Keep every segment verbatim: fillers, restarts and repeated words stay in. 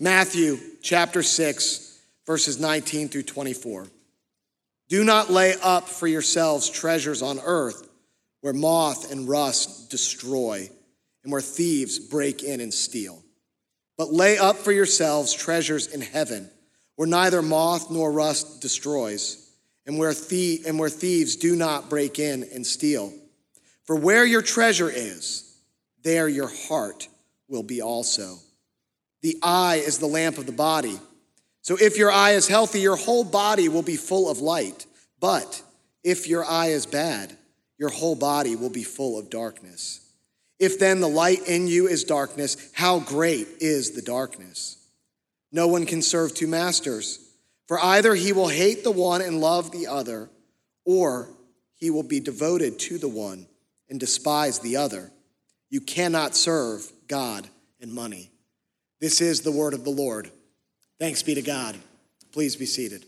Matthew chapter six, verses nineteen through twenty-four. Do not lay up for yourselves treasures on earth where moth and rust destroy and where thieves break in and steal. But lay up for yourselves treasures in heaven where neither moth nor rust destroys and where, thie- and where thieves do not break in and steal. For where your treasure is, there your heart will be also. The eye is the lamp of the body. So if your eye is healthy, your whole body will be full of light. But if your eye is bad, your whole body will be full of darkness. If then the light in you is darkness, how great is the darkness? No one can serve two masters, for either he will hate the one and love the other, or he will be devoted to the one and despise the other. You cannot serve God and money. This is the word of the Lord. Thanks be to God. Please be seated.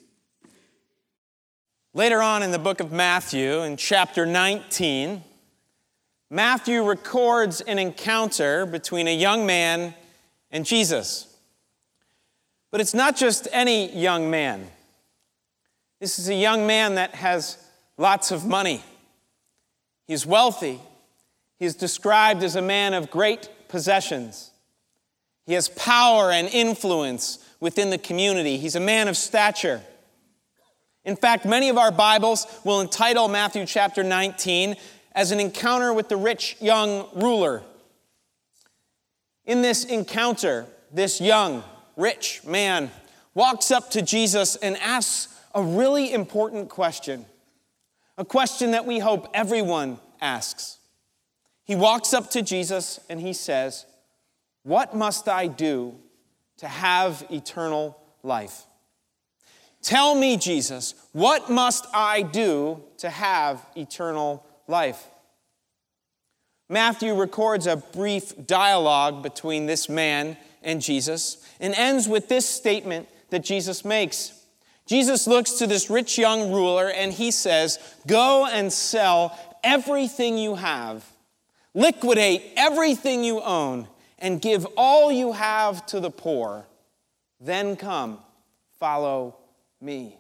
Later on in the book of Matthew, in chapter nineteen, Matthew records an encounter between a young man and Jesus. But it's not just any young man. This is a young man that has lots of money. He's wealthy. He's described as a man of great possessions. He has power and influence within the community. He's a man of stature. In fact, many of our Bibles will entitle Matthew chapter nineteen as an encounter with the rich young ruler. In this encounter, this young, rich man walks up to Jesus and asks a really important question, a question that we hope everyone asks. He walks up to Jesus and he says, "What must I do to have eternal life?" Tell me, Jesus, what must I do to have eternal life? Matthew records a brief dialogue between this man and Jesus and ends with this statement that Jesus makes. Jesus looks to this rich young ruler and he says, "Go and sell everything you have, liquidate everything you own, and give all you have to the poor. Then come, follow me."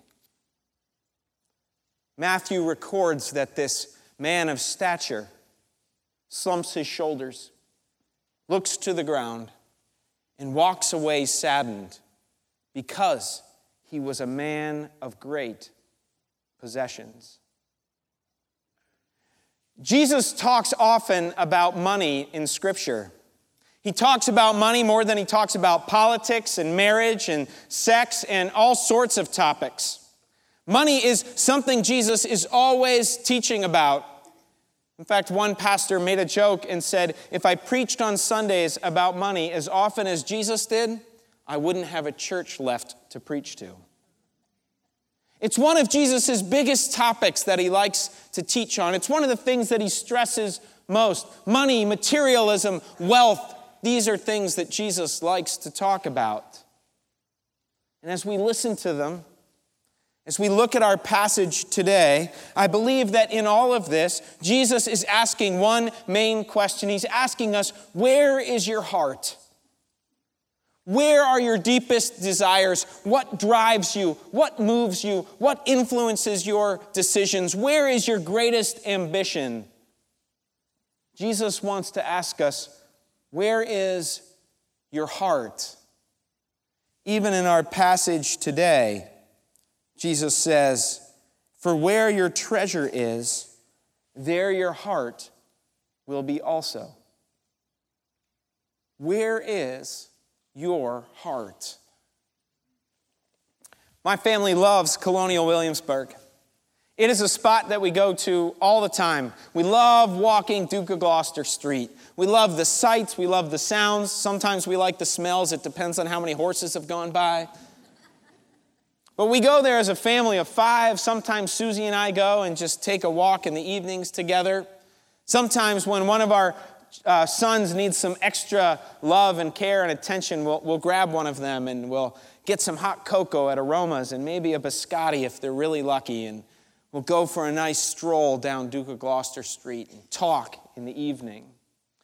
Matthew records that this man of stature slumps his shoulders, looks to the ground, and walks away saddened because he was a man of great possessions. Jesus talks often about money in Scripture. He talks about money more than he talks about politics and marriage and sex and all sorts of topics. Money is something Jesus is always teaching about. In fact, one pastor made a joke and said, if I preached on Sundays about money as often as Jesus did, I wouldn't have a church left to preach to. It's one of Jesus' biggest topics that he likes to teach on. It's one of the things that he stresses most. Money, materialism, wealth. These are things that Jesus likes to talk about. And as we listen to them, as we look at our passage today, I believe that in all of this, Jesus is asking one main question. He's asking us, where is your heart? Where are your deepest desires? What drives you? What moves you? What influences your decisions? Where is your greatest ambition? Jesus wants to ask us, where is your heart? Even in our passage today, Jesus says, "For where your treasure is, there your heart will be also." Where is your heart? My family loves Colonial Williamsburg. It is a spot that we go to all the time. We love walking Duke of Gloucester Street. We love the sights. We love the sounds. Sometimes we like the smells. It depends on how many horses have gone by. But we go there as a family of five. Sometimes Susie and I go and just take a walk in the evenings together. Sometimes when one of our uh, sons needs some extra love and care and attention, we'll, we'll grab one of them and we'll get some hot cocoa at Aromas and maybe a biscotti if they're really lucky, and we'll go for a nice stroll down Duke of Gloucester Street and talk in the evening.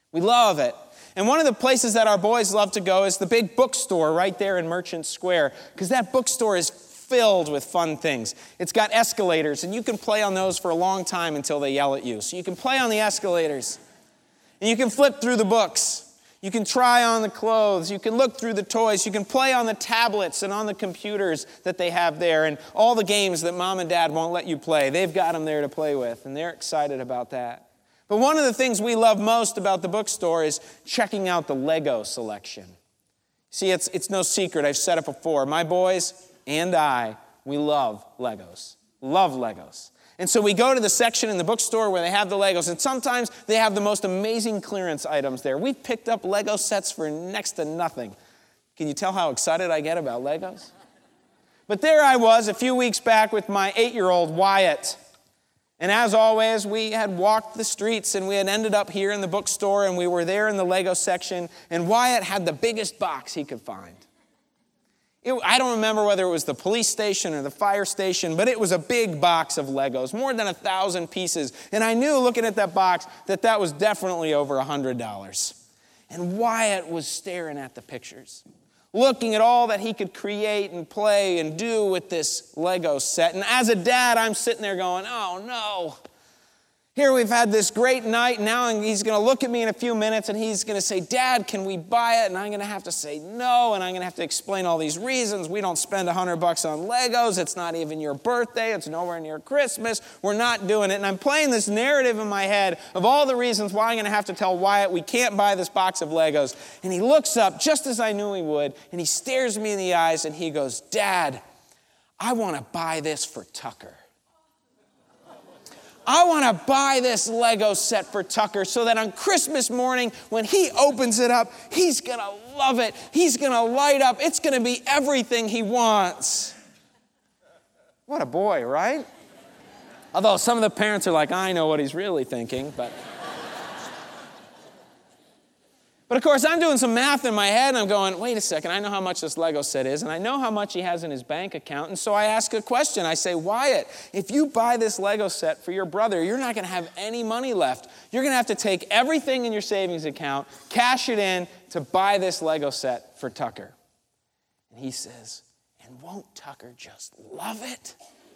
We love it. And one of the places that our boys love to go is the big bookstore right there in Merchant Square, because that bookstore is filled with fun things. It's got escalators, and you can play on those for a long time until they yell at you. So you can play on the escalators, and you can flip through the books. You can try on the clothes. You can look through the toys. You can play on the tablets and on the computers that they have there, and all the games that mom and dad won't let you play. They've got them there to play with, and they're excited about that. But one of the things we love most about the bookstore is checking out the Lego selection. See, it's, it's no secret. I've said it before. My boys and I, we love Legos. Love Legos. And so we go to the section in the bookstore where they have the Legos, and sometimes they have the most amazing clearance items there. We've picked up Lego sets for next to nothing. Can you tell how excited I get about Legos? But there I was a few weeks back with my eight-year-old Wyatt. And as always, we had walked the streets, and we had ended up here in the bookstore, and we were there in the Lego section, and Wyatt had the biggest box he could find. It, I don't remember whether it was the police station or the fire station, but it was a big box of Legos, more than a thousand pieces. And I knew, looking at that box, that that was definitely over one hundred dollars. And Wyatt was staring at the pictures, looking at all that he could create and play and do with this Lego set. And as a dad, I'm sitting there going, oh no. Here we've had this great night, and now he's going to look at me in a few minutes, and he's going to say, Dad, can we buy it? And I'm going to have to say no, and I'm going to have to explain all these reasons. We don't spend one hundred bucks on Legos. It's not even your birthday. It's nowhere near Christmas. We're not doing it. And I'm playing this narrative in my head of all the reasons why I'm going to have to tell Wyatt we can't buy this box of Legos. And he looks up, just as I knew he would, and he stares me in the eyes, and he goes, Dad, I want to buy this for Tucker. I want to buy this Lego set for Tucker so that on Christmas morning, when he opens it up, he's going to love it. He's going to light up. It's going to be everything he wants. What a boy, right? Although some of the parents are like, I know what he's really thinking, but... But of course, I'm doing some math in my head, and I'm going, wait a second, I know how much this Lego set is, and I know how much he has in his bank account, and so I ask a question. I say, Wyatt, if you buy this Lego set for your brother, you're not going to have any money left. You're going to have to take everything in your savings account, cash it in to buy this Lego set for Tucker. And he says, and won't Tucker just love it?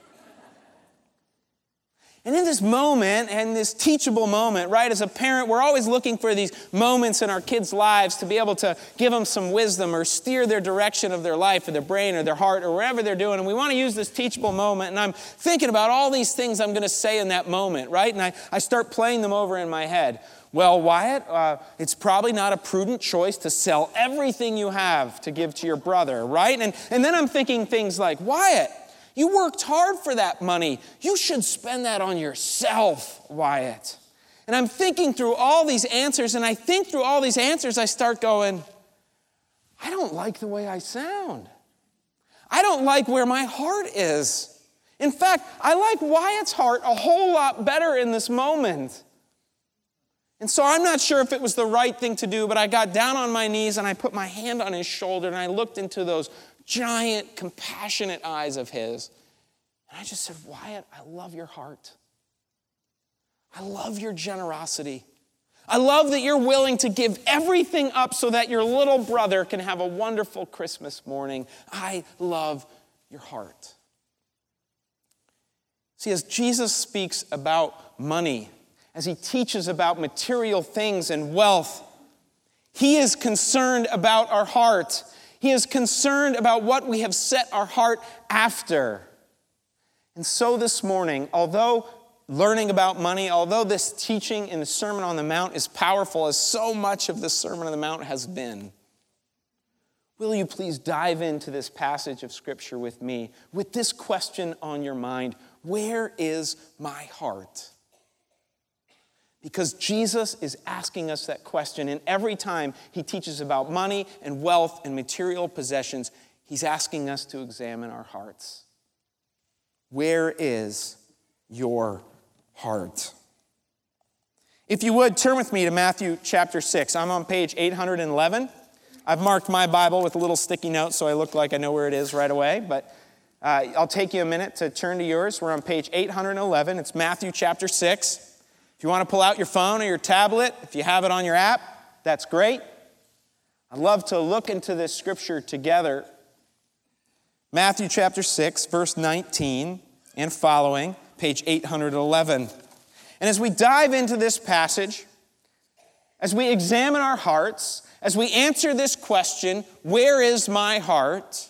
And in this moment, and this teachable moment, right, as a parent, we're always looking for these moments in our kids' lives to be able to give them some wisdom or steer their direction of their life or their brain or their heart or wherever they're doing. And we want to use this teachable moment. And I'm thinking about all these things I'm going to say in that moment, right? And I, I start playing them over in my head. Well, Wyatt, uh, it's probably not a prudent choice to sell everything you have to give to your brother, right? And, and then I'm thinking things like, Wyatt, you worked hard for that money. You should spend that on yourself, Wyatt. And I'm thinking through all these answers, and I think through all these answers, I start going, I don't like the way I sound. I don't like where my heart is. In fact, I like Wyatt's heart a whole lot better in this moment. And so I'm not sure if it was the right thing to do, but I got down on my knees and I put my hand on his shoulder and I looked into those giant, compassionate eyes of his. And I just said, Wyatt, I love your heart. I love your generosity. I love that you're willing to give everything up so that your little brother can have a wonderful Christmas morning. I love your heart. See, as Jesus speaks about money, as he teaches about material things and wealth, he is concerned about our heart. He is concerned about what we have set our heart after. And so this morning, although learning about money, although this teaching in the Sermon on the Mount is powerful, as so much of the Sermon on the Mount has been, will you please dive into this passage of Scripture with me with this question on your mind: where is my heart? Because Jesus is asking us that question, and every time he teaches about money and wealth and material possessions, he's asking us to examine our hearts. Where is your heart? If you would, turn with me to Matthew chapter six. I'm on page eight hundred eleven. I've marked my Bible with a little sticky note so I look like I know where it is right away, but uh, I'll take you a minute to turn to yours. We're on page eight hundred eleven. It's Matthew chapter six. If If you want to pull out your phone or your tablet, if you have it on your app, that's great. I'd love to look into this scripture together. Matthew chapter six, verse nineteen and following, page eight hundred eleven. And as we dive into this passage, as we examine our hearts, as we answer this question, where is my heart?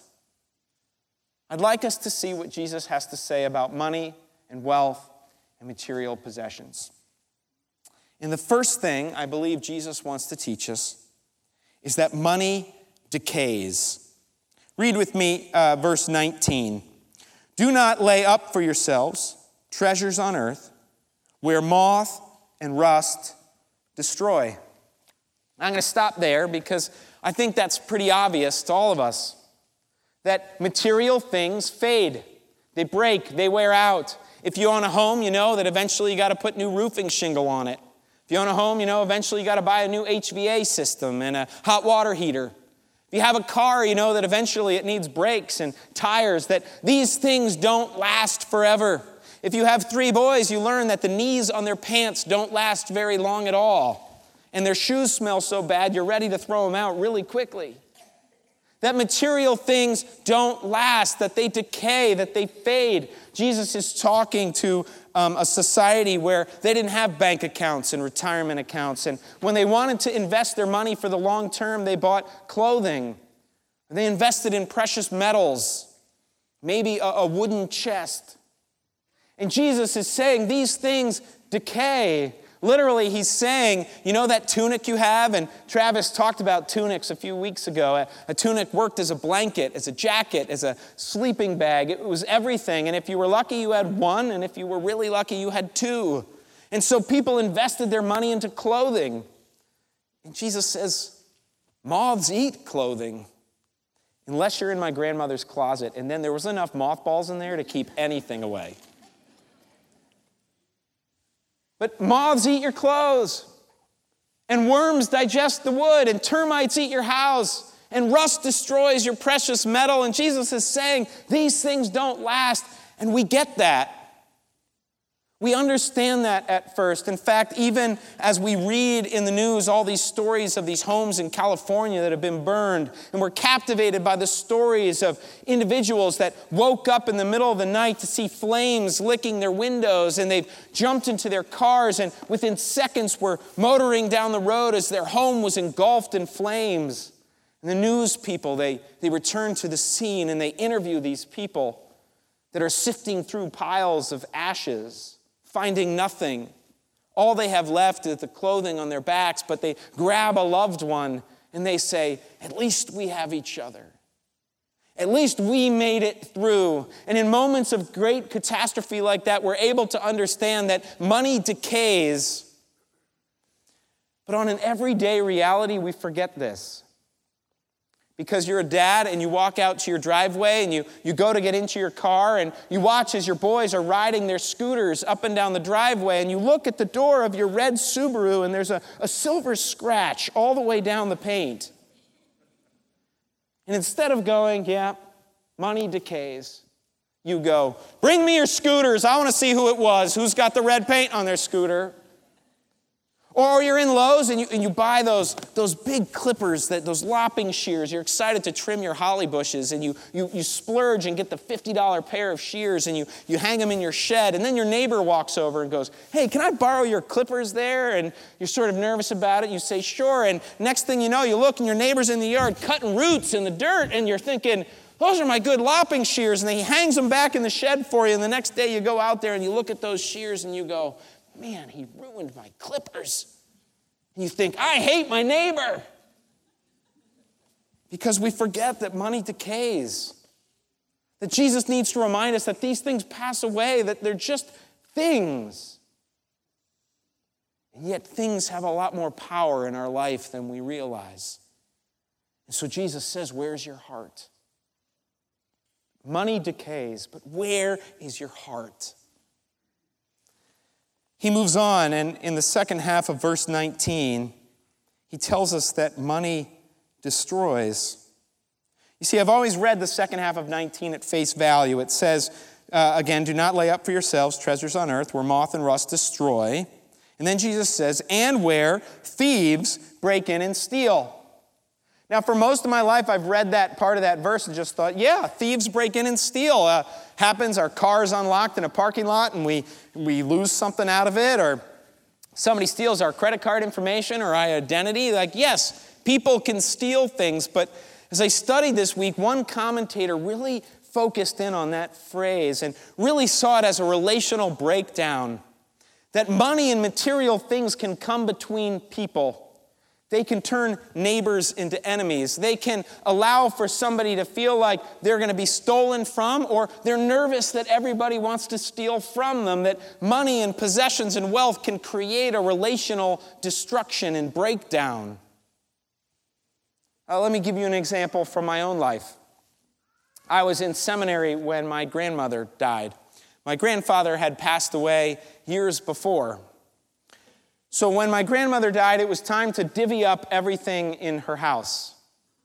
I'd like us to see what Jesus has to say about money and wealth and material possessions. And the first thing I believe Jesus wants to teach us is that money decays. Read with me uh, verse nineteen. Do not lay up for yourselves treasures on earth where moth and rust destroy. I'm going to stop there because I think that's pretty obvious to all of us. That material things fade. They break. They wear out. If you own a home, you know that eventually you got to put new roofing shingle on it. If you own a home, you know eventually you got to buy a new H V A system and a hot water heater. If you have a car, you know that eventually it needs brakes and tires, that these things don't last forever. If you have three boys, you learn that the knees on their pants don't last very long at all. And their shoes smell so bad, you're ready to throw them out really quickly. That material things don't last, that they decay, that they fade. Jesus is talking to um, a society where they didn't have bank accounts and retirement accounts. And when they wanted to invest their money for the long term, they bought clothing. They invested in precious metals, maybe a, a wooden chest. And Jesus is saying these things decay. Literally, he's saying, you know that tunic you have? And Travis talked about tunics a few weeks ago. A, a tunic worked as a blanket, as a jacket, as a sleeping bag. It was everything. And if you were lucky, you had one. And if you were really lucky, you had two. And so people invested their money into clothing. And Jesus says, moths eat clothing. Unless you're in my grandmother's closet. And then there was enough mothballs in there to keep anything away. But moths eat your clothes, and worms digest the wood, and termites eat your house, and rust destroys your precious metal. And Jesus is saying these things don't last, and we get that. We understand that at first. In fact, even as we read in the news all these stories of these homes in California that have been burned, and we're captivated by the stories of individuals that woke up in the middle of the night to see flames licking their windows, and they've jumped into their cars, and within seconds were motoring down the road as their home was engulfed in flames. And the news people, they, they return to the scene and they interview these people that are sifting through piles of ashes, finding nothing. All they have left is the clothing on their backs, but they grab a loved one and they say, at least we have each other. At least we made it through. And in moments of great catastrophe like that, we're able to understand that money decays. But on an everyday reality, we forget this. Because you're a dad and you walk out to your driveway and you, you go to get into your car and you watch as your boys are riding their scooters up and down the driveway, and you look at the door of your red Subaru and there's a, a silver scratch all the way down the paint. And instead of going, yeah, money decays, you go, bring me your scooters. I want to see who it was. Who's got the red paint on their scooter? Or you're in Lowe's and you, and you buy those, those big clippers, that, those lopping shears. You're excited to trim your holly bushes, and you, you, you splurge and get the fifty dollars pair of shears, and you, you hang them in your shed. And then your neighbor walks over and goes, hey, can I borrow your clippers there? And you're sort of nervous about it. You say, sure. And next thing you know, you look and your neighbor's in the yard cutting roots in the dirt, and you're thinking, those are my good lopping shears. And then he hangs them back in the shed for you. And the next day you go out there and you look at those shears and you go, man, he ruined my clippers. And you think, I hate my neighbor. Because we forget that money decays. That Jesus needs to remind us that these things pass away, that they're just things. And yet things have a lot more power in our life than we realize. And so Jesus says, where's your heart? Money decays, but where is your heart? He moves on, and in the second half of verse nineteen, he tells us that money destroys. You see, I've always read the second half of nineteen at face value. It says, uh, again, do not lay up for yourselves treasures on earth where moth and rust destroy, And then Jesus says, and where thieves break in and steal. Now, for most of my life, I've read that part of that verse and just thought, yeah, thieves break in and steal. Uh, happens, our car's unlocked in a parking lot and we, we lose something out of it, or somebody steals our credit card information or our identity. Like, yes, people can steal things, but as I studied this week, one commentator really focused in on that phrase and really saw it as a relational breakdown, that money and material things can come between people. They can turn neighbors into enemies. They can allow for somebody to feel like they're going to be stolen from, or they're nervous that everybody wants to steal from them, that money and possessions and wealth can create a relational destruction and breakdown. Uh, let me give you an example from my own life. I was in seminary when my grandmother died. My grandfather had passed away years before. So when my grandmother died, it was time to divvy up everything in her house.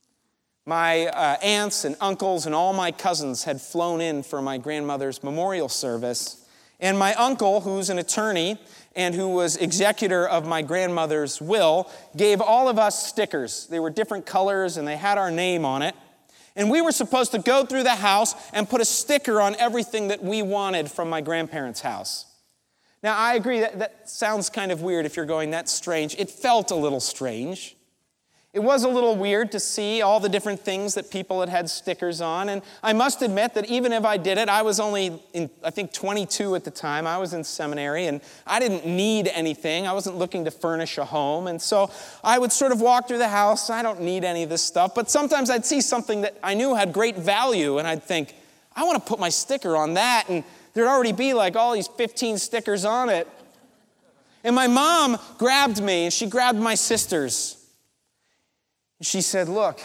My uh, aunts and uncles and all my cousins had flown in for my grandmother's memorial service. And my uncle, who's an attorney and who was executor of my grandmother's will, gave all of us stickers. They were different colors and they had our name on it. And we were supposed to go through the house and put a sticker on everything that we wanted from my grandparents' house. Now, I agree that that sounds kind of weird if you're going, that's strange. It felt a little strange. It was a little weird to see all the different things that people had had stickers on. And I must admit that even if I did it, I was only, in, I think, twenty-two at the time. I was in seminary, and I didn't need anything. I wasn't looking to furnish a home. And so I would sort of walk through the house. I don't need any of this stuff. But sometimes I'd see something that I knew had great value, and I'd think, I want to put my sticker on that. And there'd already be like all these fifteen stickers on it. And my mom grabbed me, and she grabbed my sisters. She said, look,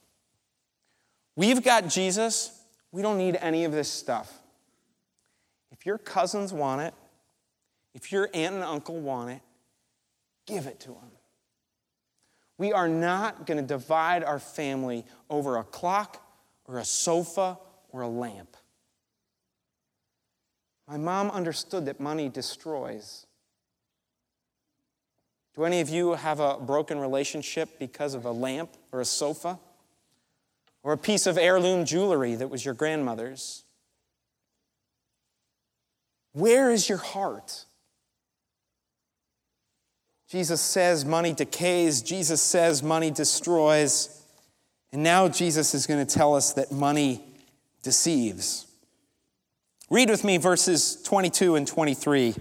we've got Jesus. We don't need any of this stuff. If your cousins want it, if your aunt and uncle want it, give it to them. We are not going to divide our family over a clock or a sofa or a lamp. My mom understood that money destroys. Do any of you have a broken relationship because of a lamp or a sofa? Or a piece of heirloom jewelry that was your grandmother's? Where is your heart? Jesus says money decays. Jesus says money destroys. And now Jesus is going to tell us that money deceives. Read with me verses twenty-two and twenty-three.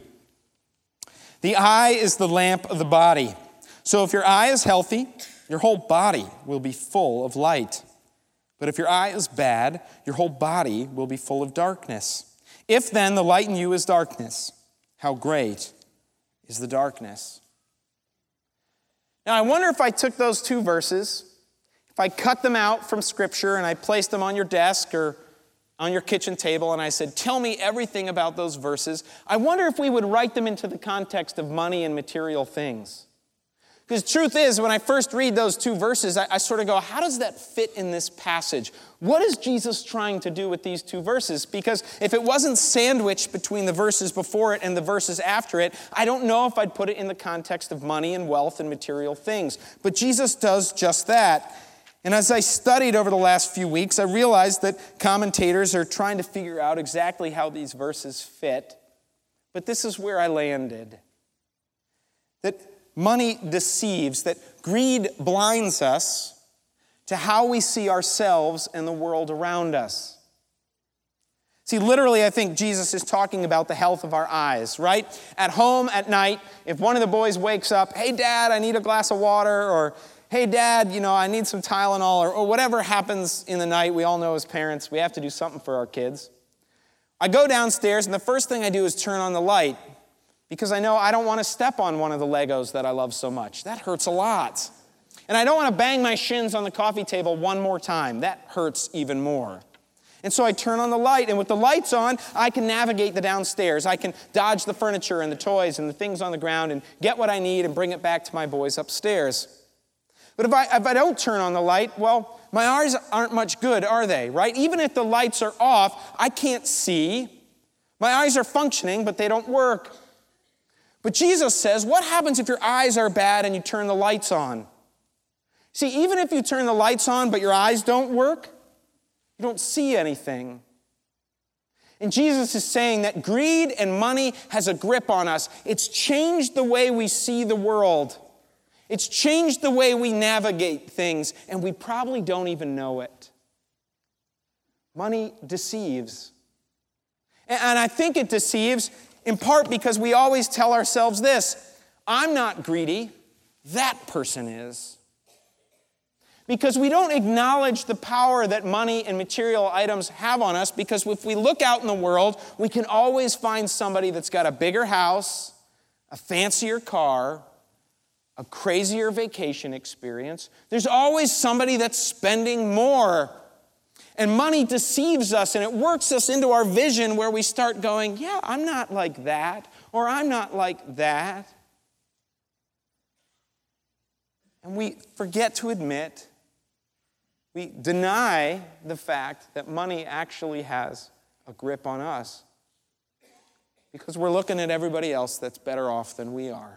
The eye is the lamp of the body. So if your eye is healthy, your whole body will be full of light. But if your eye is bad, your whole body will be full of darkness. If then the light in you is darkness, how great is the darkness? Now I wonder if I took those two verses, if I cut them out from Scripture and I placed them on your desk or on your kitchen table, and I said, tell me everything about those verses, I wonder if we would write them into the context of money and material things. Because the truth is, when I first read those two verses, I, I sort of go, how does that fit in this passage? What is Jesus trying to do with these two verses? Because if it wasn't sandwiched between the verses before it and the verses after it, I don't know if I'd put it in the context of money and wealth and material things. But Jesus does just that. And as I studied over the last few weeks, I realized that commentators are trying to figure out exactly how these verses fit. But this is where I landed. That money deceives, that greed blinds us to how we see ourselves and the world around us. See, literally, I think Jesus is talking about the health of our eyes, right? At home at night, if one of the boys wakes up, hey, Dad, I need a glass of water, or hey, Dad, you know, I need some Tylenol, or, or whatever happens in the night. We all know as parents, we have to do something for our kids. I go downstairs, and the first thing I do is turn on the light because I know I don't want to step on one of the Legos that I love so much. That hurts a lot. And I don't want to bang my shins on the coffee table one more time. That hurts even more. And so I turn on the light, and with the lights on, I can navigate the downstairs. I can dodge the furniture and the toys and the things on the ground and get what I need and bring it back to my boys upstairs. But if I, if I don't turn on the light, well, my eyes aren't much good, are they, right? Even if the lights are off, I can't see. My eyes are functioning, but they don't work. But Jesus says, what happens if your eyes are bad and you turn the lights on? See, even if you turn the lights on but your eyes don't work, you don't see anything. And Jesus is saying that greed and money has a grip on us. It's changed the way we see the world. It's changed the way we navigate things, and we probably don't even know it. Money deceives. And I think it deceives in part because we always tell ourselves this: I'm not greedy, that person is. Because we don't acknowledge the power that money and material items have on us, because if we look out in the world, we can always find somebody that's got a bigger house, a fancier car, a crazier vacation experience. There's always somebody that's spending more. And money deceives us, and it works us into our vision where we start going, yeah, I'm not like that, or I'm not like that. And we forget to admit, we deny the fact that money actually has a grip on us because we're looking at everybody else that's better off than we are.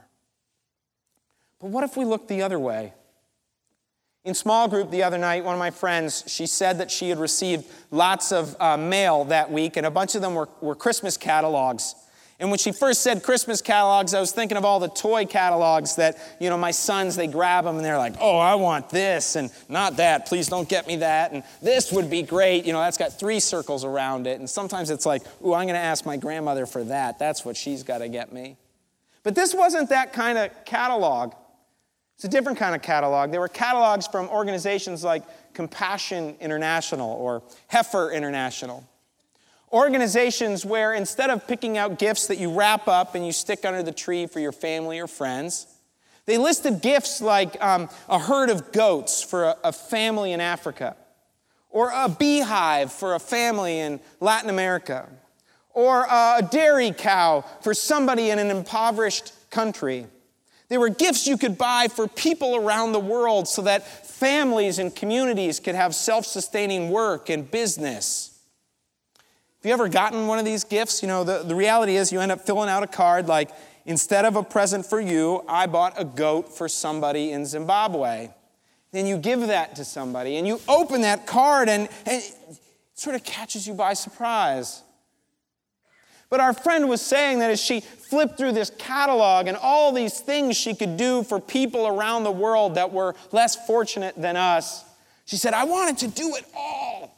But what if we look the other way? In small group the other night, one of my friends, she said that she had received lots of uh, mail that week, and a bunch of them were, were Christmas catalogs. And when she first said Christmas catalogs, I was thinking of all the toy catalogs that, you know, my sons, they grab them and they're like, oh, I want this and not that. Please don't get me that. And this would be great. You know, that's got three circles around it. And sometimes it's like, ooh, I'm going to ask my grandmother for that. That's what she's got to get me. But this wasn't that kind of catalog. It's a different kind of catalog. There were catalogs from organizations like Compassion International or Heifer International. Organizations where instead of picking out gifts that you wrap up and you stick under the tree for your family or friends, they listed gifts like um, a herd of goats for a, a family in Africa, or a beehive for a family in Latin America, or uh, a dairy cow for somebody in an impoverished country. They were gifts you could buy for people around the world so that families and communities could have self-sustaining work and business. Have you ever gotten one of these gifts? You know, the, the reality is you end up filling out a card like, instead of a present for you, I bought a goat for somebody in Zimbabwe. Then you give that to somebody, and you open that card, and, and it sort of catches you by surprise. But our friend was saying that as she flipped through this catalog and all these things she could do for people around the world that were less fortunate than us, she said, I wanted to do it all.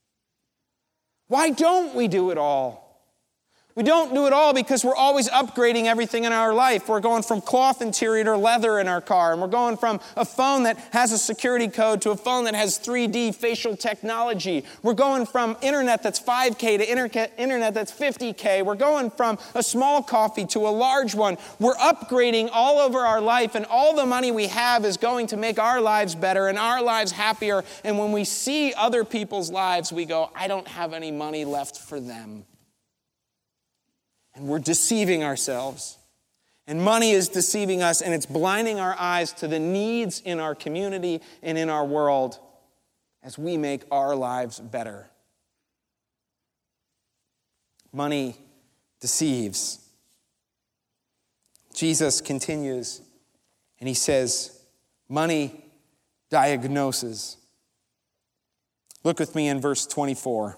Why don't we do it all? We don't do it all because we're always upgrading everything in our life. We're going from cloth interior to leather in our car, and we're going from a phone that has a security code to a phone that has three D facial technology. We're going from internet that's five K to internet that's fifty K. We're going from a small coffee to a large one. We're upgrading all over our life, and all the money we have is going to make our lives better and our lives happier. And when we see other people's lives, we go, I don't have any money left for them. And we're deceiving ourselves. And money is deceiving us, and it's blinding our eyes to the needs in our community and in our world as we make our lives better. Money deceives. Jesus continues, and he says, money diagnoses. Look with me in verse twenty-four.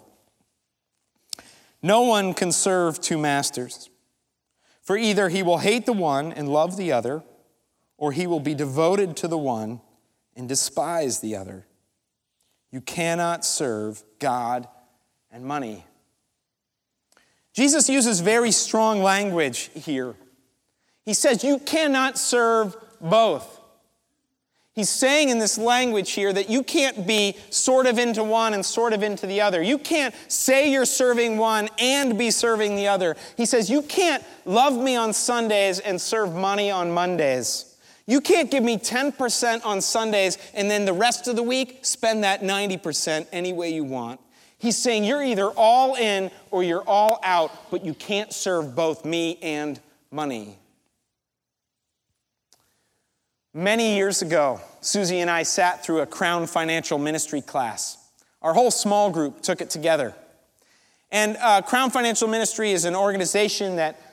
No one can serve two masters, for either he will hate the one and love the other, or he will be devoted to the one and despise the other. You cannot serve God and money. Jesus uses very strong language here. He says you cannot serve both. He's saying in this language here that you can't be sort of into one and sort of into the other. You can't say you're serving one and be serving the other. He says you can't love me on Sundays and serve money on Mondays. You can't give me ten percent on Sundays and then the rest of the week spend that ninety percent any way you want. He's saying you're either all in or you're all out, but you can't serve both me and money. Many years ago, Susie and I sat through a Crown Financial Ministry class. Our whole small group took it together. And uh, Crown Financial Ministry is an organization that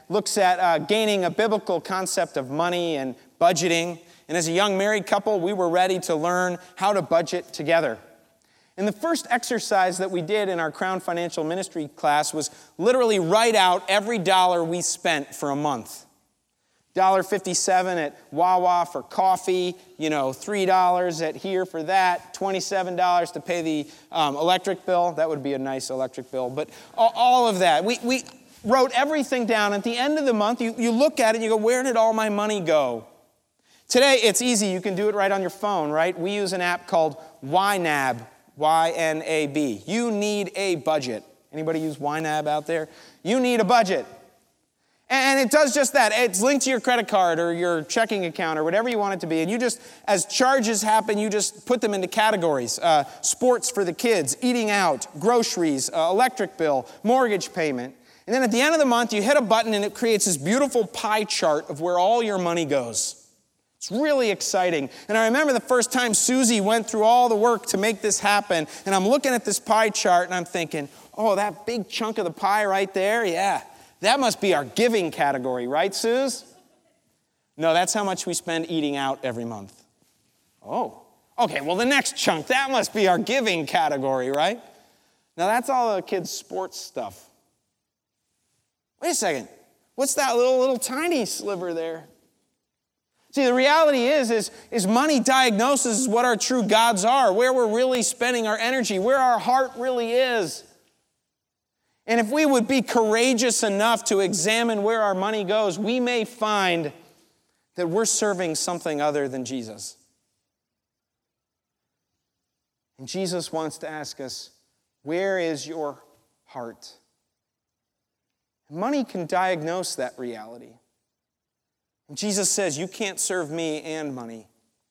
looks at uh, gaining a biblical concept of money and budgeting. And as a young married couple, we were ready to learn how to budget together. And the first exercise that we did in our Crown Financial Ministry class was literally write out every dollar we spent for a month. one dollar fifty-seven at Wawa for coffee, you know, three dollars at here for that, twenty-seven dollars to pay the um, electric bill. That would be a nice electric bill. But all, all of that. We, we wrote everything down. At the end of the month, you, you look at it and you go, where did all my money go? Today, it's easy. You can do it right on your phone, right? We use an app called Y NAB, Y N A B. You need a budget. Anybody use Y NAB out there? You need a budget. And it does just that. It's linked to your credit card or your checking account or whatever you want it to be. And you just, as charges happen, you just put them into categories. Uh, sports for the kids, eating out, groceries, uh, electric bill, mortgage payment. And then at the end of the month, you hit a button and it creates this beautiful pie chart of where all your money goes. It's really exciting. And I remember the first time Susie went through all the work to make this happen. And I'm looking at this pie chart and I'm thinking, oh, that big chunk of the pie right there, yeah. That must be our giving category, right, Suze? No, that's how much we spend eating out every month. Oh, okay, well, the next chunk, that must be our giving category, right? Now, that's all the kids' sports stuff. Wait a second. What's that little, little tiny sliver there? See, the reality is, is, is money diagnoses what our true gods are, where we're really spending our energy, where our heart really is. And if we would be courageous enough to examine where our money goes, we may find that we're serving something other than Jesus. And Jesus wants to ask us, where is your heart? Money can diagnose that reality. And Jesus says, you can't serve me and money.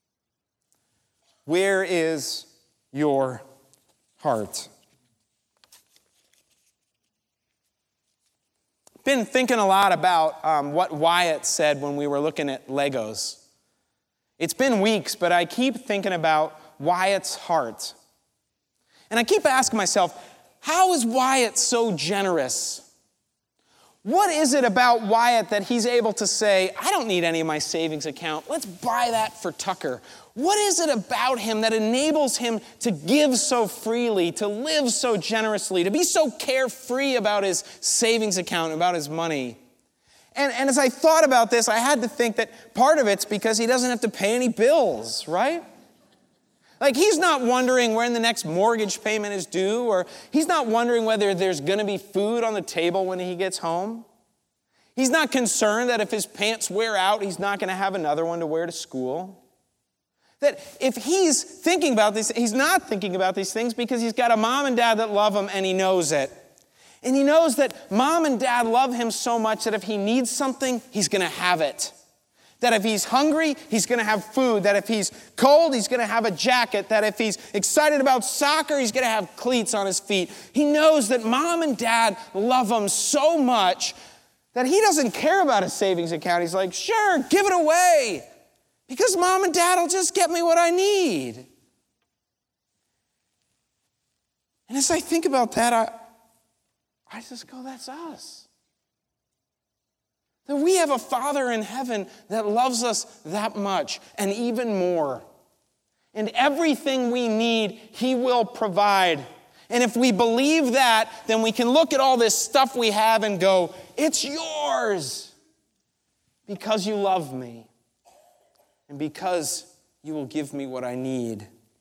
Where is your heart? Been thinking a lot about um, what Wyatt said when we were looking at Legos. It's been weeks, but I keep thinking about Wyatt's heart. And I keep asking myself, how is Wyatt so generous? What is it about Wyatt that he's able to say, I don't need any of my savings account. Let's buy that for Tucker. What is it about him that enables him to give so freely, to live so generously, to be so carefree about his savings account, about his money? And, and as I thought about this, I had to think that part of it's because he doesn't have to pay any bills, right? Like, he's not wondering when the next mortgage payment is due, or he's not wondering whether there's going to be food on the table when he gets home. He's not concerned that if his pants wear out, he's not going to have another one to wear to school. That if he's thinking about this, he's not thinking about these things because he's got a mom and dad that love him and he knows it. And he knows that mom and dad love him so much that if he needs something, he's going to have it. That if he's hungry, he's going to have food. That if he's cold, he's going to have a jacket. That if he's excited about soccer, he's going to have cleats on his feet. He knows that mom and dad love him so much that he doesn't care about his savings account. He's like, sure, give it away. Because mom and dad will just get me what I need. And as I think about that, I, I just go, that's us. That we have a Father in heaven that loves us that much and even more. And everything we need, He will provide. And if we believe that, then we can look at all this stuff we have and go, it's yours because you love me and because you will give me what I need.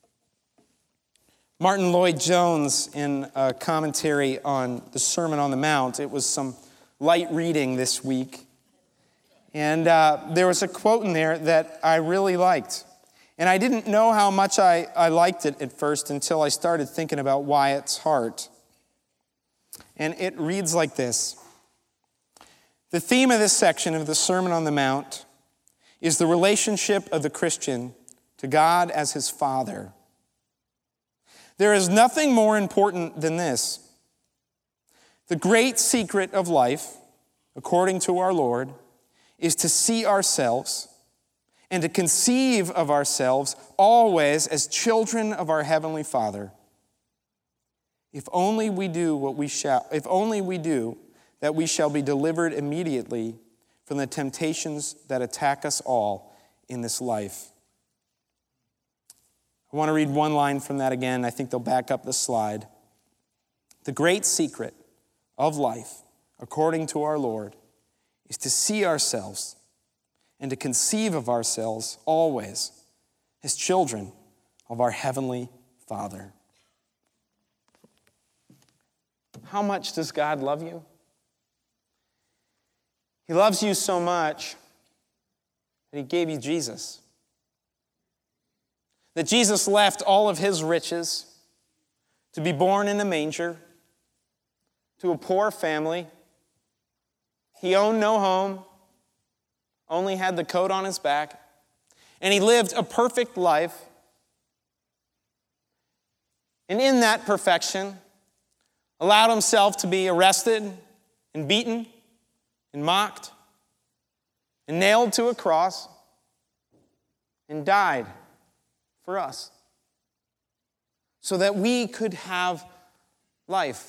Martin Lloyd-Jones, in a commentary on the Sermon on the Mount, it was some light reading this week. And uh, there was a quote in there that I really liked. And I didn't know how much I, I liked it at first until I started thinking about Wyatt's heart. And it reads like this. The theme of this section of the Sermon on the Mount is the relationship of the Christian to God as his Father. There is nothing more important than this. The great secret of life, according to our Lord, is to see ourselves and to conceive of ourselves always as children of our Heavenly Father. If only we do what we shall, if only we do that we shall be delivered immediately from the temptations that attack us all in this life. I want to read one line from that again. I think they'll back up the slide. The great secret of life, according to our Lord, is to see ourselves and to conceive of ourselves always as children of our Heavenly Father. How much does God love you? He loves you so much that he gave you Jesus. That Jesus left all of his riches to be born in a manger to a poor family. He owned no home, only had the coat on his back, and he lived a perfect life. And in that perfection, allowed himself to be arrested and beaten and mocked and nailed to a cross and died for us so that we could have life.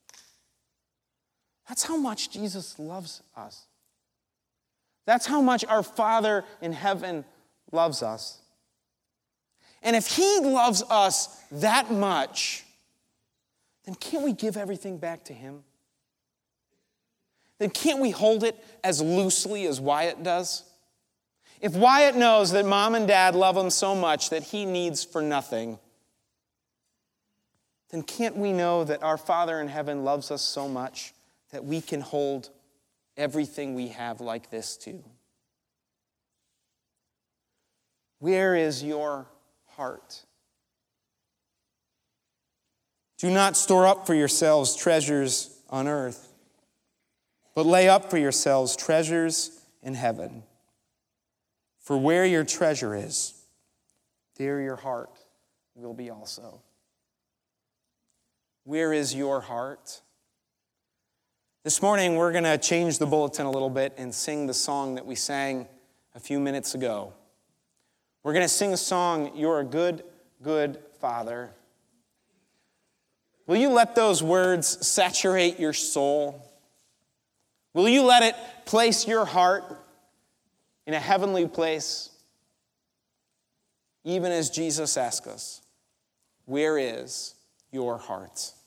That's how much Jesus loves us. That's how much our Father in heaven loves us. And if he loves us that much, then can't we give everything back to him? Then can't we hold it as loosely as Wyatt does? If Wyatt knows that mom and dad love him so much that he needs for nothing, then can't we know that our Father in heaven loves us so much that we can hold everything we have like this too? Where is your heart? Do not store up for yourselves treasures on earth, but lay up for yourselves treasures in heaven. For where your treasure is, there your heart will be also. Where is your heart? This morning, we're going to change the bulletin a little bit and sing the song that we sang a few minutes ago. We're going to sing a song, You're a Good, Good Father. Will you let those words saturate your soul? Will you let it place your heart in a heavenly place? Even as Jesus asked us, where is your heart?